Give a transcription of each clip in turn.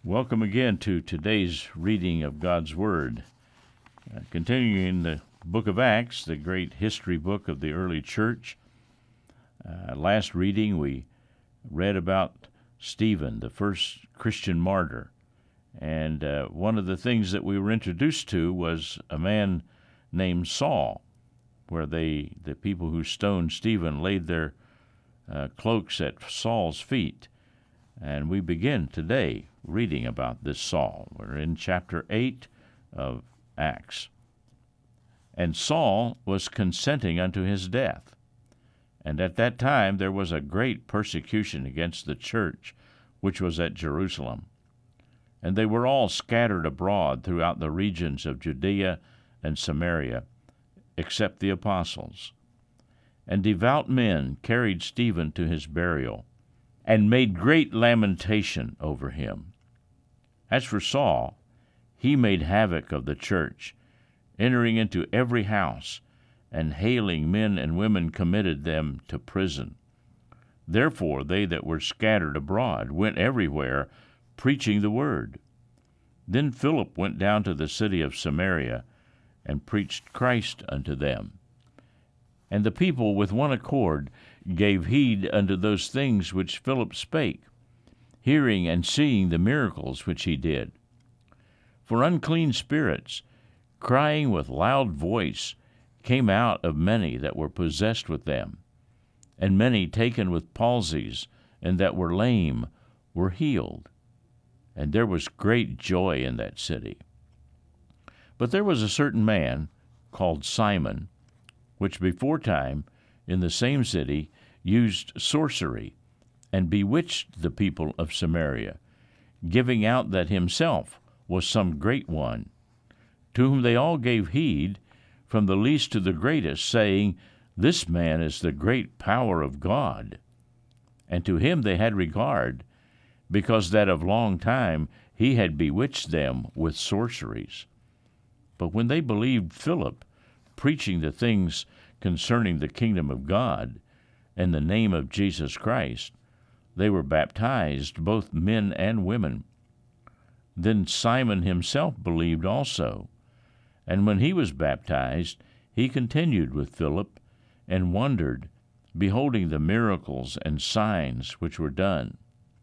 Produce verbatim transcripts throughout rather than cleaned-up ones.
Welcome again to today's reading of God's Word. Uh, continuing in the book of Acts, the great history book of the early church. Uh, last reading we read about Stephen, the first Christian martyr. And uh, one of the things that we were introduced to was a man named Saul, where they, the people who stoned Stephen laid their uh, cloaks at Saul's feet. And we begin today reading about this Saul. We're in chapter eight of Acts. And Saul was consenting unto his death. And at that time there was a great persecution against the church, which was at Jerusalem. And they were all scattered abroad throughout the regions of Judea and Samaria, except the apostles. And devout men carried Stephen to his burial, and made great lamentation over him. As for Saul, he made havoc of the church, entering into every house, and hailing men and women committed them to prison. Therefore they that were scattered abroad went everywhere, preaching the word. Then Philip went down to the city of Samaria, and preached Christ unto them. And the people with one accord gave heed unto those things which Philip spake, hearing and seeing the miracles which he did. For unclean spirits, crying with loud voice, came out of many that were possessed with them, and many taken with palsies, and that were lame, were healed. And there was great joy in that city. But there was a certain man, called Simon, which beforetime in the same city used sorcery, and bewitched the people of Samaria, giving out that himself was some great one, to whom they all gave heed, from the least to the greatest, saying, This man is the great power of God. And to him they had regard, because that of long time he had bewitched them with sorceries. But when they believed Philip, preaching the things concerning the kingdom of God, and the name of Jesus Christ, they were baptized, both men and women. Then Simon himself believed also, and when he was baptized, he continued with Philip, and wondered, beholding the miracles and signs which were done.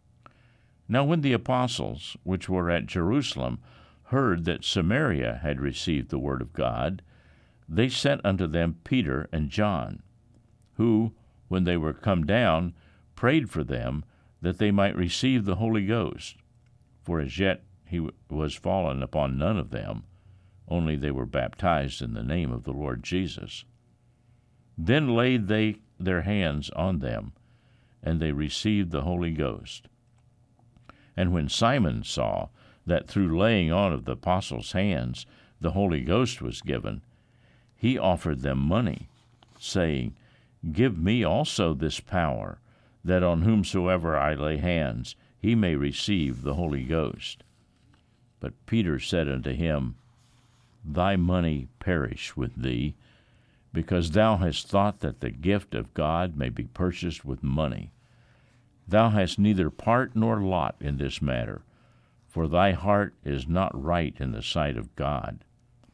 Now when the apostles, which were at Jerusalem, heard that Samaria had received the word of God, they sent unto them Peter and John, who, when they were come down, prayed for them that they might receive the Holy Ghost. For as yet he was fallen upon none of them, only they were baptized in the name of the Lord Jesus. Then laid they their hands on them, and they received the Holy Ghost. And when Simon saw that through laying on of the apostles' hands the Holy Ghost was given, he offered them money, saying, Give me also this power, that on whomsoever I lay hands he may receive the Holy Ghost. But Peter said unto him, Thy money perish with thee, because thou hast thought that the gift of God may be purchased with money. Thou hast neither part nor lot in this matter, for thy heart is not right in the sight of God.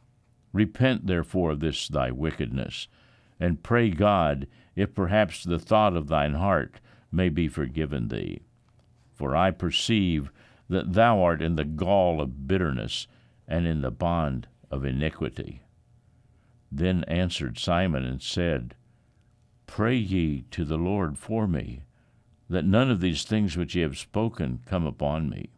Repent therefore of this thy wickedness, and pray God, if perhaps the thought of thine heart may be forgiven thee. For I perceive that thou art in the gall of bitterness, and in the bond of iniquity. Then answered Simon and said, Pray ye to the Lord for me, that none of these things which ye have spoken come upon me.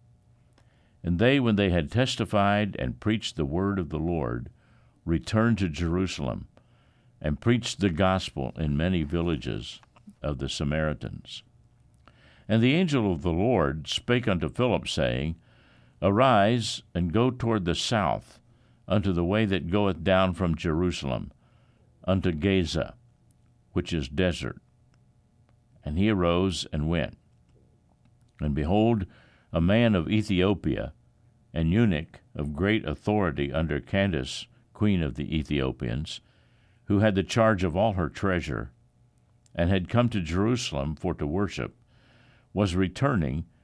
And they, when they had testified and preached the word of the Lord, returned to Jerusalem, and preached the gospel in many villages of the Samaritans. And the angel of the Lord spake unto Philip, saying, Arise, and go toward the south, unto the way that goeth down from Jerusalem, unto Gaza, which is desert. And he arose and went. And behold, a man of Ethiopia, an eunuch of great authority under Candace, queen of the Ethiopians, who had the charge of all her treasure, and had come to Jerusalem for to worship, was returning,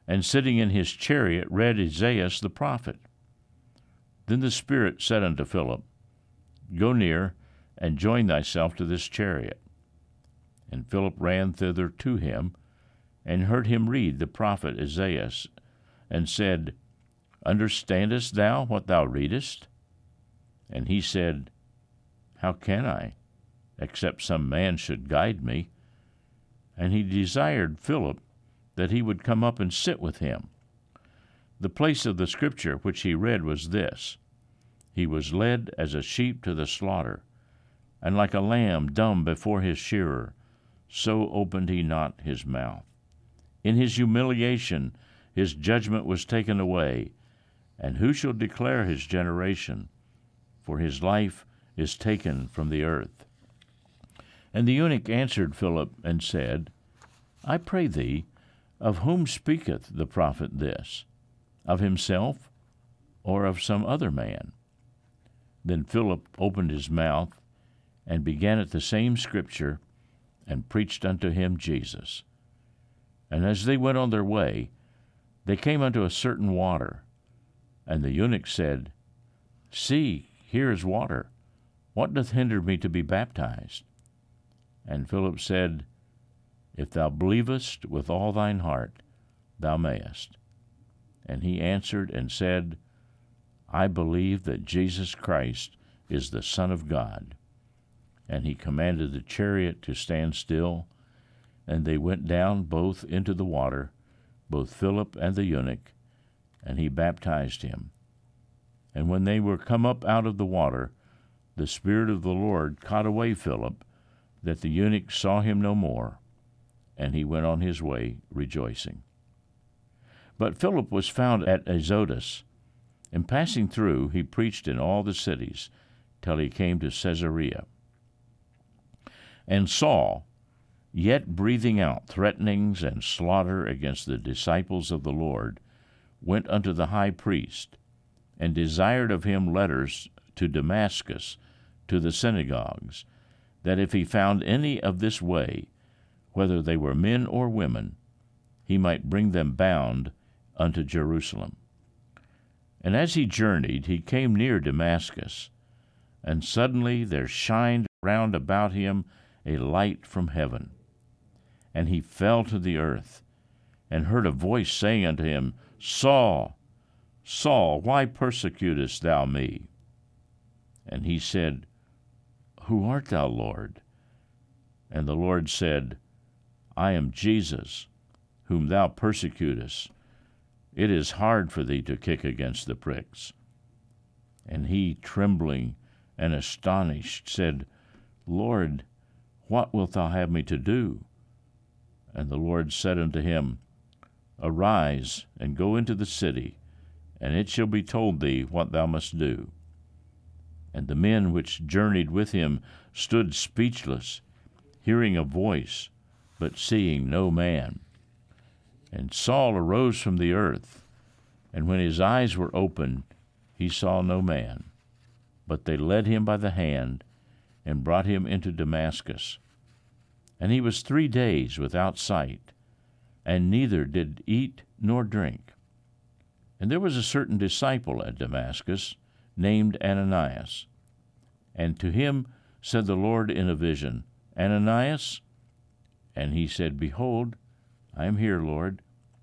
and sitting in his chariot read Isaiah the prophet. Then the Spirit said unto Philip, Go near, and join thyself to this chariot. And Philip ran thither to him, and heard him read the prophet Isaiah, and said, Understandest thou what thou readest? And he said, How can I, except some man should guide me? And he desired Philip that he would come up and sit with him. The place of the scripture which he read was this: He was led as a sheep to the slaughter, and like a lamb dumb before his shearer, so opened he not his mouth. In his humiliation his judgment was taken away, and who shall declare his generation? For his life is taken from the earth. And the eunuch answered Philip and said, I pray thee, of whom speaketh the prophet this? Of himself, or of some other man? Then Philip opened his mouth, and began at the same scripture, and preached unto him Jesus. And as they went on their way, they came unto a certain water. And the eunuch said, See, here is water. What doth hinder me to be baptized? And Philip said, If thou believest with all thine heart, thou mayest. And he answered and said, I believe that Jesus Christ is the Son of God. And he commanded the chariot to stand still, and they went down both into the water, both Philip and the eunuch, and he baptized him. And when they were come up out of the water, the Spirit of the Lord caught away Philip, that the eunuch saw him no more, and he went on his way rejoicing. But Philip was found at Azotus, and passing through, he preached in all the cities, till he came to Caesarea. And Saul, yet breathing out threatenings and slaughter against the disciples of the Lord, went unto the high priest, and desired of him letters to Damascus, to the synagogues, that if he found any of this way, whether they were men or women, he might bring them bound unto Jerusalem. And as he journeyed, he came near Damascus, and suddenly there shined round about him a light from heaven. And he fell to the earth, and heard a voice saying unto him, Saul, Saul, why persecutest thou me? And he said, Who art thou, Lord? And the Lord said, I am Jesus, whom thou persecutest. It is hard for thee to kick against the pricks. And he, trembling and astonished, said, Lord, what wilt thou have me to do? And the Lord said unto him, Arise, and go into the city, and it shall be told thee what thou must do. And the men which journeyed with him stood speechless, hearing a voice, but seeing no man. And Saul arose from the earth, and when his eyes were opened, he saw no man. But they led him by the hand, and brought him into Damascus. And he was three days without sight, and neither did eat nor drink. And there was a certain disciple at Damascus, named Ananias. And to him said the Lord in a vision, Ananias? And he said, Behold, I am here, Lord.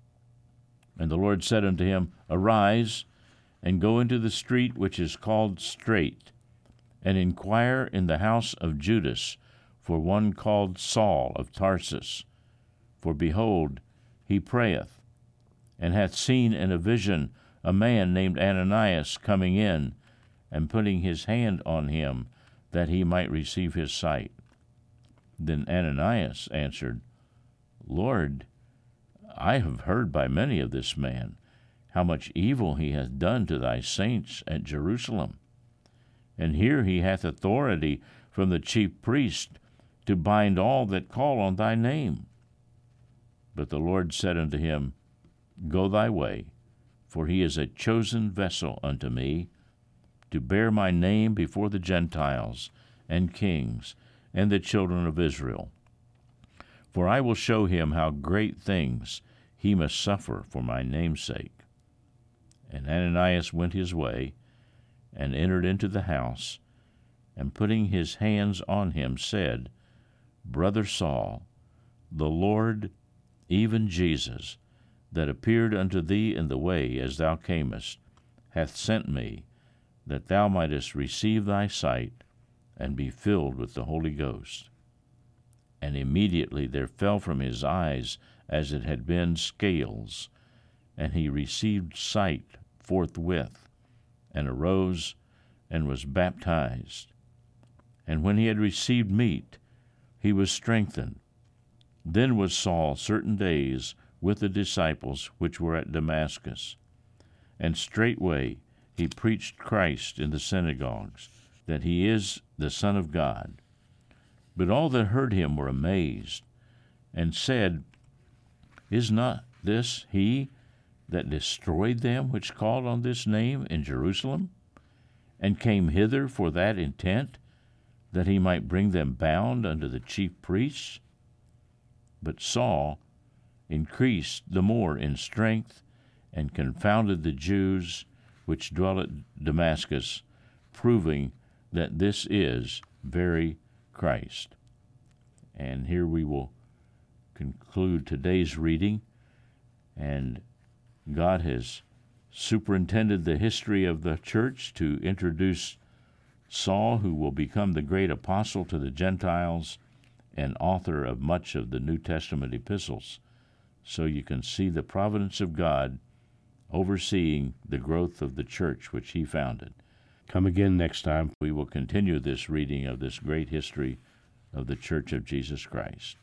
And the Lord said unto him, Arise, and go into the street which is called Straight, and inquire in the house of Judas for one called Saul of Tarsus. For behold, he prayeth, and hath seen in a vision a man named Ananias coming in, and putting his hand on him, that he might receive his sight. Then Ananias answered, Lord, I have heard by many of this man, how much evil he hath done to thy saints at Jerusalem. And here he hath authority from the chief priest to bind all that call on thy name. But the Lord said unto him, Go thy way, for he is a chosen vessel unto me, to bear my name before the Gentiles and kings and the children of Israel. For I will show him how great things he must suffer for my name's sake. And Ananias went his way, and entered into the house, and putting his hands on him, said, Brother Saul, the Lord, even Jesus, that appeared unto thee in the way as thou camest, hath sent me, that thou mightest receive thy sight, and be filled with the Holy Ghost. And immediately there fell from his eyes as it had been scales, and he received sight forthwith, and arose, and was baptized. And when he had received meat, he was strengthened. Then was Saul certain days with the disciples which were at Damascus. And straightway he preached Christ in the synagogues, that he is the Son of God. But all that heard him were amazed, and said, Is not this he that destroyed them which called on this name in Jerusalem, and came hither for that intent, that he might bring them bound unto the chief priests? But Saul increased the more in strength, and confounded the Jews which dwell at Damascus, proving that this is very Christ. And here we will conclude today's reading, and God has superintended the history of the church to introduce Saul, who will become the great apostle to the Gentiles and author of much of the New Testament epistles. So you can see the providence of God overseeing the growth of the church which he founded. Come again next time. We will continue this reading of this great history of the Church of Jesus Christ.